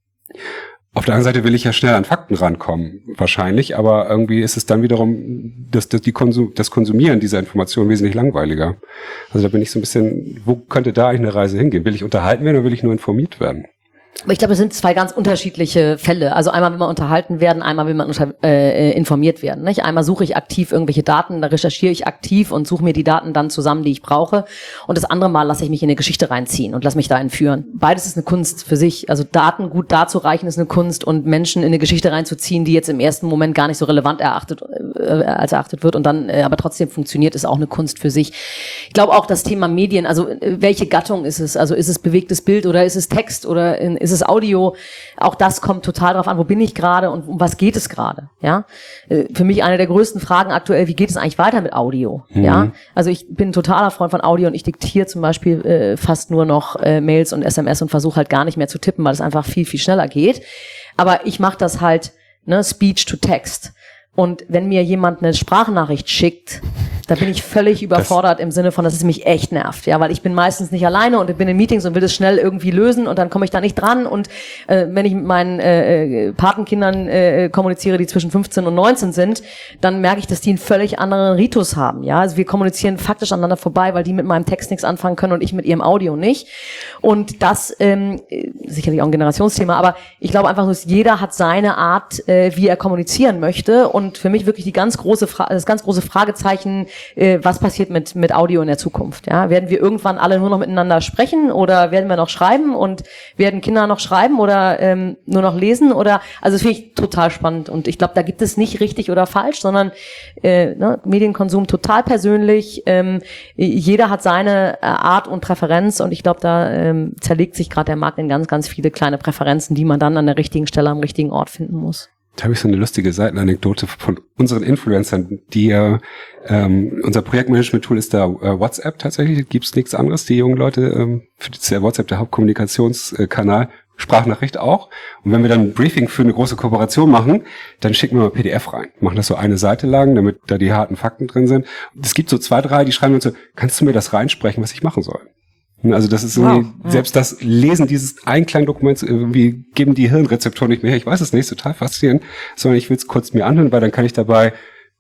Speaker 2: Auf der anderen Seite will ich ja schnell an Fakten rankommen, wahrscheinlich, aber irgendwie ist es dann wiederum das, das, die Konsum, das Konsumieren dieser Informationen wesentlich langweiliger. Also da bin ich so ein bisschen, wo könnte da eigentlich eine Reise hingehen? Will ich unterhalten werden oder will ich nur informiert werden?
Speaker 3: Aber ich glaube, es sind zwei ganz unterschiedliche Fälle. Also einmal will man unterhalten werden, einmal will man unter, äh, informiert werden. Nicht? Einmal suche ich aktiv irgendwelche Daten, da recherchiere ich aktiv und suche mir die Daten dann zusammen, die ich brauche. Und das andere Mal lasse ich mich in eine Geschichte reinziehen und lasse mich da entführen. Beides ist eine Kunst für sich. Also Daten gut darzureichen ist eine Kunst, und Menschen in eine Geschichte reinzuziehen, die jetzt im ersten Moment gar nicht so relevant erachtet, äh, als erachtet wird und dann äh, aber trotzdem funktioniert, ist auch eine Kunst für sich. Ich glaube auch das Thema Medien, also äh, welche Gattung ist es? Also ist es bewegtes Bild oder ist es Text oder in, ist es Audio? Auch das kommt total drauf an, wo bin ich gerade und um was geht es gerade, ja? Für mich eine der größten Fragen aktuell, wie geht es eigentlich weiter mit Audio, mhm. ja? Also ich bin ein totaler Freund von Audio und ich diktiere zum Beispiel äh, fast nur noch äh, Mails und S M S und versuche halt gar nicht mehr zu tippen, weil es einfach viel, viel schneller geht. Aber ich mache das halt, ne, Speech to Text. Und wenn mir jemand eine Sprachnachricht schickt, da bin ich völlig überfordert das im Sinne von, dass es mich echt nervt, ja, weil ich bin meistens nicht alleine und bin in Meetings und will das schnell irgendwie lösen und dann komme ich da nicht dran, und äh, wenn ich mit meinen äh, Patenkindern äh, kommuniziere, die zwischen fünfzehn und neunzehn sind, dann merke ich, dass die einen völlig anderen Ritus haben, ja, also wir kommunizieren faktisch aneinander vorbei, weil die mit meinem Text nichts anfangen können und ich mit ihrem Audio nicht, und das ähm, sicherlich auch ein Generationsthema, aber ich glaube einfach, dass jeder hat seine Art, äh, wie er kommunizieren möchte, und für mich wirklich die ganz große Fra- das ganz große Fragezeichen, äh, was passiert mit mit Audio in der Zukunft? Ja, werden wir irgendwann alle nur noch miteinander sprechen oder werden wir noch schreiben, und werden Kinder noch schreiben oder ähm, nur noch lesen? Oder also das finde ich total spannend, und ich glaube, da gibt es nicht richtig oder falsch, sondern äh, ne, Medienkonsum total persönlich. Ähm, jeder hat seine äh, Art und Präferenz, und ich glaube, da ähm, zerlegt sich gerade der Markt in ganz ganz viele kleine Präferenzen, die man dann an der richtigen Stelle am richtigen Ort finden muss.
Speaker 2: Da habe ich so eine lustige Seitenanekdote von unseren Influencern, die äh, ähm, unser Projektmanagement-Tool ist da äh, WhatsApp tatsächlich, gibt's nichts anderes. Die jungen Leute, ähm, für die ist ja WhatsApp der Hauptkommunikationskanal, Sprachnachricht auch. Und wenn wir dann ein Briefing für eine große Kooperation machen, dann schicken wir mal P D F rein. Machen das so eine Seite lang, damit da die harten Fakten drin sind. Es gibt so zwei, drei, die schreiben uns so, kannst du mir das reinsprechen, was ich machen soll? Also das ist irgendwie, wow, ja. Selbst das Lesen dieses Einklang-Dokuments, irgendwie geben die Hirnrezeptoren nicht mehr her. Ich weiß es nicht, total faszinierend, sondern ich will es kurz mir anhören, weil dann kann ich dabei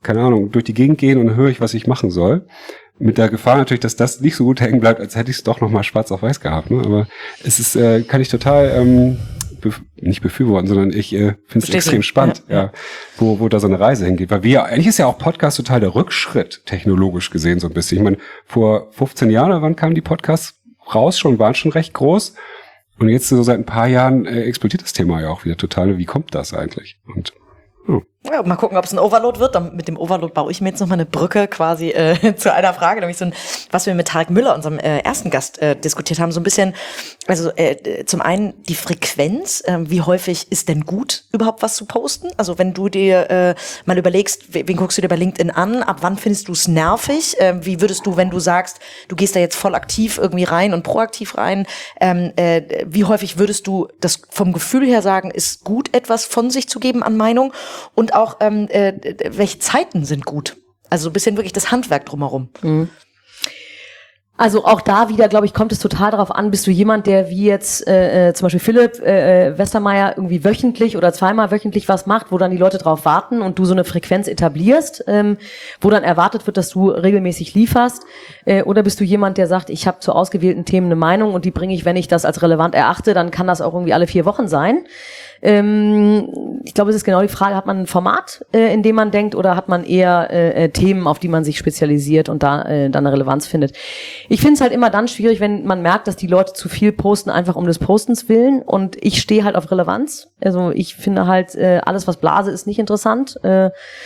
Speaker 2: keine Ahnung, durch die Gegend gehen und dann höre ich, was ich machen soll. Mit der Gefahr natürlich, dass das nicht so gut hängen bleibt, als hätte ich es doch nochmal schwarz auf weiß gehabt. Ne? Aber es ist, äh, kann ich total ähm, bef- nicht befürworten, sondern ich äh, finde es extrem spannend, ja, ja, wo, wo da so eine Reise hingeht. Weil wir, eigentlich ist ja auch Podcast total der Rückschritt, technologisch gesehen so ein bisschen. Ich meine, vor fünfzehn Jahren, wann kamen die Podcasts raus? Schon, waren schon recht groß. Und jetzt so seit ein paar Jahren äh, explodiert das Thema ja auch wieder total. Wie kommt das eigentlich? Und hm.
Speaker 1: Ja, mal gucken, ob es ein Overload wird. Dann mit dem Overload baue ich mir jetzt nochmal eine Brücke quasi äh, zu einer Frage, nämlich so ein, was wir mit Tarek Müller, unserem äh, ersten Gast, äh, diskutiert haben, so ein bisschen, also äh, zum einen die Frequenz, äh, wie häufig ist denn gut, überhaupt was zu posten? Also wenn du dir äh, mal überlegst, wen guckst du dir bei LinkedIn an, ab wann findest du es nervig? Äh, wie würdest du, wenn du sagst, du gehst da jetzt voll aktiv irgendwie rein und proaktiv rein, ähm, äh, wie häufig würdest du das vom Gefühl her sagen, ist gut, etwas von sich zu geben an Meinung? Und auch, ähm, äh, welche Zeiten sind gut? Also so ein bisschen wirklich das Handwerk drumherum.
Speaker 3: Mhm. Also auch da wieder, glaube ich, kommt es total darauf an, bist du jemand, der wie jetzt äh, äh, zum Beispiel Philipp äh, Westermeier irgendwie wöchentlich oder zweimal wöchentlich was macht, wo dann die Leute drauf warten und du so eine Frequenz etablierst, ähm, wo dann erwartet wird, dass du regelmäßig lieferst, äh, oder bist du jemand, der sagt, ich habe zu ausgewählten Themen eine Meinung und die bringe ich, wenn ich das als relevant erachte, dann kann das auch irgendwie alle vier Wochen sein. Ähm, ich glaube, es ist genau die Frage, hat man ein Format, äh, in dem man denkt, oder hat man eher äh, Themen, auf die man sich spezialisiert und da äh, dann eine Relevanz findet. Ich finde es halt immer dann schwierig, wenn man merkt, dass die Leute zu viel posten, einfach um des Postens willen, und ich stehe halt auf Relevanz. Also ich finde halt, äh, alles, was Blase ist, nicht interessant. Äh,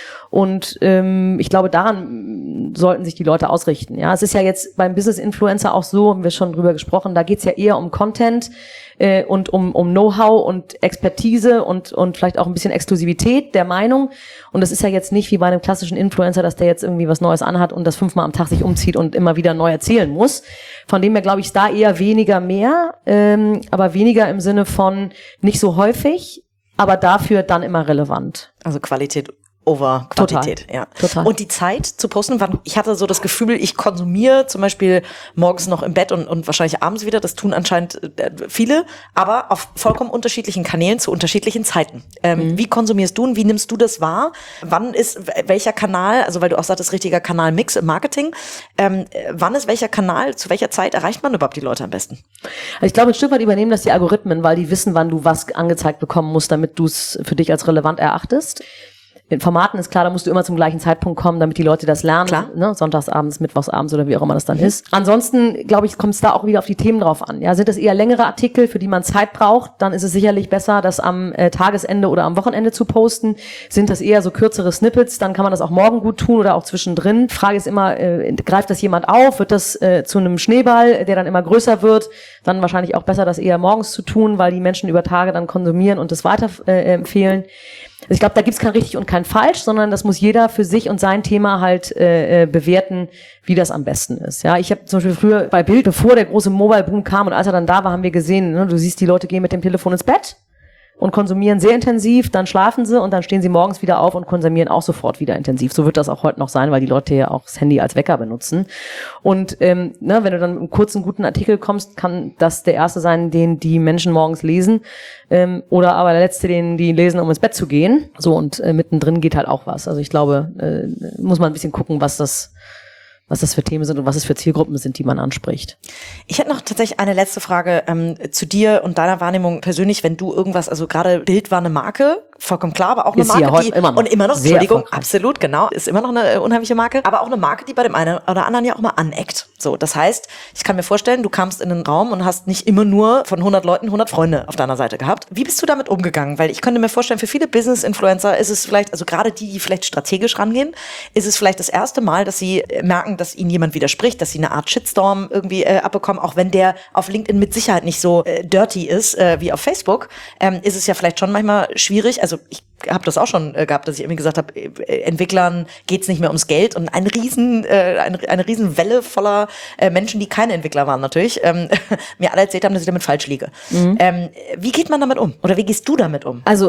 Speaker 3: Und ähm, ich glaube, daran sollten sich die Leute ausrichten. Ja, es ist ja jetzt beim Business Influencer auch so, haben wir schon drüber gesprochen, da geht's ja eher um Content äh, und um, um Know-how und Expertise und, und vielleicht auch ein bisschen Exklusivität der Meinung. Und das ist ja jetzt nicht wie bei einem klassischen Influencer, dass der jetzt irgendwie was Neues anhat und das fünfmal am Tag sich umzieht und immer wieder neu erzählen muss. Von dem her glaube ich, ist da eher weniger mehr, ähm, aber weniger im Sinne von nicht so häufig, aber dafür dann immer relevant.
Speaker 1: Also Qualität over Quantität,
Speaker 3: Total.
Speaker 1: ja.
Speaker 3: Total.
Speaker 1: Und die Zeit zu posten, wann, ich hatte so das Gefühl, ich konsumiere zum Beispiel morgens noch im Bett und, und wahrscheinlich abends wieder, das tun anscheinend äh, viele, aber auf vollkommen unterschiedlichen Kanälen zu unterschiedlichen Zeiten. Ähm, mhm. Wie konsumierst du und wie nimmst du das wahr? Wann ist welcher Kanal, also weil du auch sagtest, richtiger Kanalmix im Marketing, ähm, wann ist welcher Kanal, zu welcher Zeit erreicht man überhaupt die Leute am besten?
Speaker 3: Also ich glaube, ein Stück weit übernehmen das die Algorithmen, weil die wissen, wann du was angezeigt bekommen musst, damit du es für dich als relevant erachtest. In Formaten ist klar, da musst du immer zum gleichen Zeitpunkt kommen, damit die Leute das lernen.
Speaker 1: Klar.
Speaker 3: Ne? Sonntagsabends, Mittwochsabends oder wie auch immer das dann mhm. ist. Ansonsten, glaube ich, kommt es da auch wieder auf die Themen drauf an. Ja, sind es eher längere Artikel, für die man Zeit braucht, dann ist es sicherlich besser, das am äh, Tagesende oder am Wochenende zu posten. Sind das eher so kürzere Snippets, dann kann man das auch morgen gut tun oder auch zwischendrin. Frage ist immer, äh, greift das jemand auf? Wird das äh, zu einem Schneeball, der dann immer größer wird? Dann wahrscheinlich auch besser, das eher morgens zu tun, weil die Menschen über Tage dann konsumieren und das weiter äh, empfehlen. Also ich glaube, da gibt's kein richtig und kein falsch, sondern das muss jeder für sich und sein Thema halt äh, bewerten, wie das am besten ist. Ja, ich habe zum Beispiel früher bei Bild, bevor der große Mobile-Boom kam und als er dann da war, haben wir gesehen, ne, du siehst, die Leute gehen mit dem Telefon ins Bett und konsumieren sehr intensiv, dann schlafen sie und dann stehen sie morgens wieder auf und konsumieren auch sofort wieder intensiv. So wird das auch heute noch sein, weil die Leute ja auch das Handy als Wecker benutzen. Und ähm, ne, wenn du dann mit einem kurzen, guten Artikel kommst, kann das der erste sein, den die Menschen morgens lesen, ähm, oder aber der letzte, den die lesen, um ins Bett zu gehen. So, und äh, mittendrin geht halt auch was. Also ich glaube, äh, muss man ein bisschen gucken, was das was das für Themen sind und was es für Zielgruppen sind, die man anspricht.
Speaker 1: Ich hätte noch tatsächlich eine letzte Frage ähm, zu dir und deiner Wahrnehmung persönlich, wenn du irgendwas, also gerade Bild war eine Marke, vollkommen klar, aber auch eine
Speaker 3: ist
Speaker 1: Marke,
Speaker 3: sie ja heute
Speaker 1: die,
Speaker 3: immer noch.
Speaker 1: und immer noch,
Speaker 3: Sehr
Speaker 1: Entschuldigung,
Speaker 3: erfolgreich.
Speaker 1: Absolut, genau, ist immer noch eine äh, unheimliche Marke, aber auch eine Marke, die bei dem einen oder anderen ja auch mal aneckt. So, das heißt, ich kann mir vorstellen, du kamst in einen Raum und hast nicht immer nur von hundert Leuten hundert Freunde auf deiner Seite gehabt. Wie bist du damit umgegangen? Weil ich könnte mir vorstellen, für viele Business-Influencer ist es vielleicht, also gerade die, die vielleicht strategisch rangehen, ist es vielleicht das erste Mal, dass sie merken, dass ihnen jemand widerspricht, dass sie eine Art Shitstorm irgendwie äh, abbekommen, auch wenn der auf LinkedIn mit Sicherheit nicht so äh, dirty ist äh, wie auf Facebook, ähm, ist es ja vielleicht schon manchmal schwierig. Also ich habe das auch schon äh, gehabt, dass ich irgendwie gesagt habe, äh, Entwicklern geht's nicht mehr ums Geld, und ein riesen, äh, eine, eine riesen Welle voller äh, Menschen, die keine Entwickler waren natürlich, ähm, mir alle erzählt haben, dass ich damit falsch liege. Mhm. Ähm, wie geht man damit um? Oder wie gehst du damit um?
Speaker 3: Also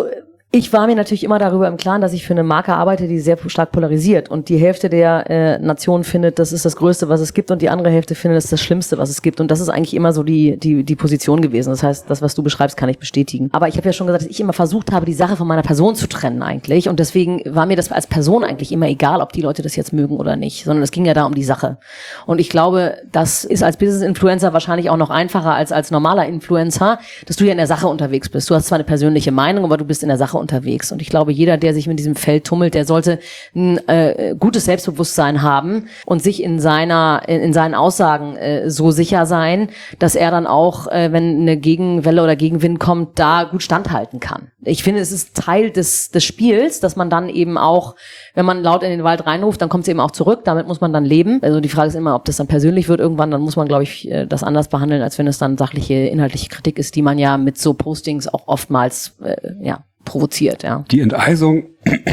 Speaker 3: Ich war mir natürlich immer darüber im Klaren, dass ich für eine Marke arbeite, die sehr stark polarisiert. Und die Hälfte der äh, Nation findet, das ist das Größte, was es gibt, und die andere Hälfte findet, das ist das Schlimmste, was es gibt. Und das ist eigentlich immer so die die die Position gewesen. Das heißt, das, was du beschreibst, kann ich bestätigen. Aber ich habe ja schon gesagt, dass ich immer versucht habe, die Sache von meiner Person zu trennen eigentlich. Und deswegen war mir das als Person eigentlich immer egal, ob die Leute das jetzt mögen oder nicht. Sondern es ging ja da um die Sache. Und ich glaube, das ist als Business-Influencer wahrscheinlich auch noch einfacher als als normaler Influencer, dass du ja in der Sache unterwegs bist. Du hast zwar eine persönliche Meinung, aber du bist in der Sache unterwegs. Und ich glaube, jeder, der sich mit diesem Feld tummelt, der sollte ein äh, gutes Selbstbewusstsein haben und sich in seiner in, in seinen Aussagen äh, so sicher sein, dass er dann auch, äh, wenn eine Gegenwelle oder Gegenwind kommt, da gut standhalten kann. Ich finde, es ist Teil des des Spiels, dass man dann eben auch, wenn man laut in den Wald reinruft, dann kommt es eben auch zurück. Damit muss man dann leben. Also die Frage ist immer, ob das dann persönlich wird irgendwann. Dann muss man, glaube ich, das anders behandeln, als wenn es dann sachliche, inhaltliche Kritik ist, die man ja mit so Postings auch oftmals äh, ja provoziert. Ja.
Speaker 2: Die Enteisung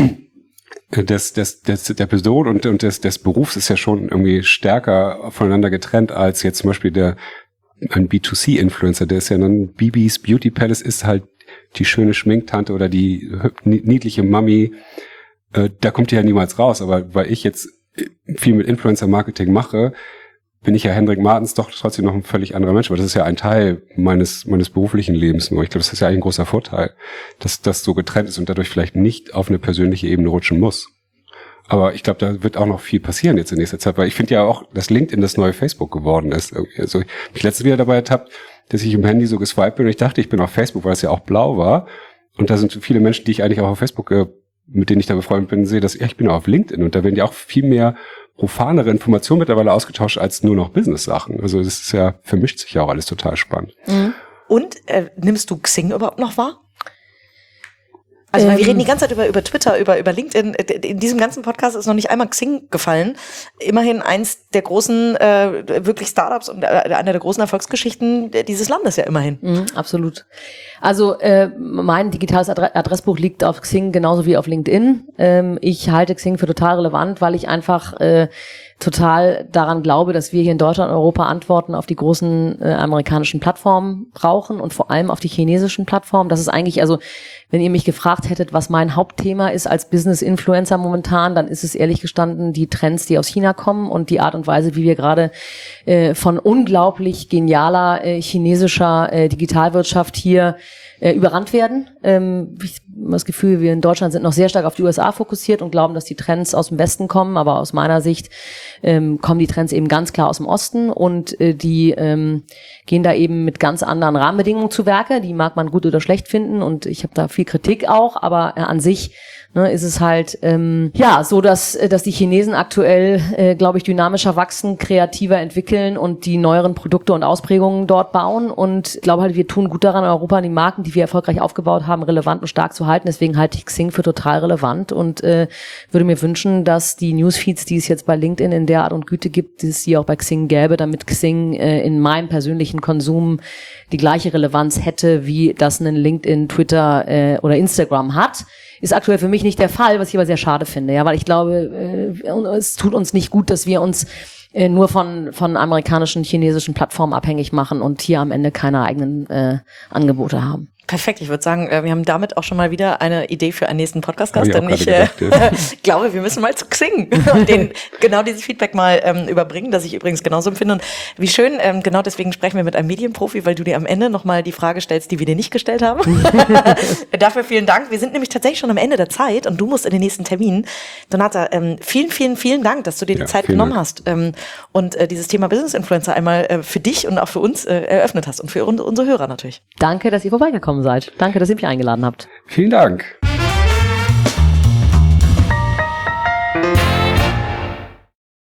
Speaker 2: des des des der Person und und des des Berufs ist ja schon irgendwie stärker voneinander getrennt als jetzt zum Beispiel der ein B zwei C-Influencer, der ist ja dann Bibis Beauty Palace, ist halt die schöne Schminktante oder die niedliche Mami. Da kommt die ja niemals raus, aber weil ich jetzt viel mit Influencer-Marketing mache, bin ich ja Hendrik Martens doch trotzdem noch ein völlig anderer Mensch, weil das ist ja ein Teil meines meines beruflichen Lebens nur. Ich glaube, das ist ja eigentlich ein großer Vorteil, dass das so getrennt ist und dadurch vielleicht nicht auf eine persönliche Ebene rutschen muss. Aber ich glaube, da wird auch noch viel passieren jetzt in nächster Zeit, weil ich finde ja auch, dass LinkedIn das neue Facebook geworden ist. Also ich mich letztes wieder dabei ertappt, dass ich im Handy so geswiped bin und ich dachte, ich bin auf Facebook, weil es ja auch blau war. Und da sind so viele Menschen, die ich eigentlich auch auf Facebook äh, mit denen ich da befreundet bin, sehe, dass ja, ich bin auf LinkedIn und da werden ja auch viel mehr profanere Informationen mittlerweile ausgetauscht als nur noch Business-Sachen. Also das ist ja, vermischt sich ja auch alles total spannend.
Speaker 1: Mhm. Und äh, nimmst du Xing überhaupt noch wahr? Also weil wir reden die ganze Zeit über, über Twitter, über, über LinkedIn. In diesem ganzen Podcast ist noch nicht einmal Xing gefallen. Immerhin eins der großen, äh, wirklich Startups und äh, einer der großen Erfolgsgeschichten dieses Landes ja immerhin.
Speaker 3: Mhm, absolut. Also äh, mein digitales Adre- Adressbuch liegt auf Xing genauso wie auf LinkedIn. Ähm, ich halte Xing für total relevant, weil ich einfach äh, total daran glaube, dass wir hier in Deutschland und Europa Antworten auf die großen äh, amerikanischen Plattformen brauchen und vor allem auf die chinesischen Plattformen. Das ist eigentlich, also wenn ihr mich gefragt hättet, was mein Hauptthema ist als Business-Influencer momentan, dann ist es ehrlich gestanden die Trends, die aus China kommen und die Art und Weise, wie wir gerade äh, von unglaublich genialer äh, chinesischer äh, Digitalwirtschaft hier äh, überrannt werden. Ähm, ich habe das Gefühl, wir in Deutschland sind noch sehr stark auf die U S A fokussiert und glauben, dass die Trends aus dem Westen kommen, aber aus meiner Sicht ähm, kommen die Trends eben ganz klar aus dem Osten und äh, die ähm, gehen da eben mit ganz anderen Rahmenbedingungen zu Werke. Die mag man gut oder schlecht finden und ich habe da viel Kritik auch, aber äh, an sich ne, ist es halt ähm, ja so, dass dass die Chinesen aktuell, äh, glaube ich, dynamischer wachsen, kreativer entwickeln und die neueren Produkte und Ausprägungen dort bauen. Und ich glaube halt, wir tun gut daran, in Europa die Marken, die wir erfolgreich aufgebaut haben, relevant und stark zu halten. Deswegen halte ich Xing für total relevant und äh, würde mir wünschen, dass die Newsfeeds, die es jetzt bei LinkedIn in der Art und Güte gibt, dass es die auch bei Xing gäbe, damit Xing äh, in meinem persönlichen Konsum die gleiche Relevanz hätte, wie das ein LinkedIn, Twitter äh, oder Instagram hat. Ist aktuell für mich nicht der Fall, was ich aber sehr schade finde, ja, weil ich glaube, äh, es tut uns nicht gut, dass wir uns äh, nur von von amerikanischen, chinesischen Plattformen abhängig machen und hier am Ende keine eigenen äh, Angebote haben.
Speaker 1: Perfekt, ich würde sagen, wir haben damit auch schon mal wieder eine Idee für einen nächsten Podcast-Gast,
Speaker 2: Hab ich
Speaker 1: denn ich
Speaker 2: auch gedacht,
Speaker 1: äh, glaube, wir müssen mal zu Xing und denen genau dieses Feedback mal ähm, überbringen, das ich übrigens genauso empfinde. Und wie schön, ähm, genau deswegen sprechen wir mit einem Medienprofi, weil du dir am Ende nochmal die Frage stellst, die wir dir nicht gestellt haben. Dafür vielen Dank. Wir sind nämlich tatsächlich schon am Ende der Zeit und du musst in den nächsten Termin. Donata, ähm, vielen, vielen, vielen Dank, dass du dir die
Speaker 2: ja,
Speaker 1: Zeit genommen
Speaker 2: Dank.
Speaker 1: hast ähm, und äh, dieses Thema Business Influencer einmal äh, für dich und auch für uns äh, eröffnet hast und für un- unsere Hörer natürlich.
Speaker 3: Danke, dass ihr vorbeigekommen seid. Danke, dass ihr mich eingeladen habt.
Speaker 2: Vielen Dank.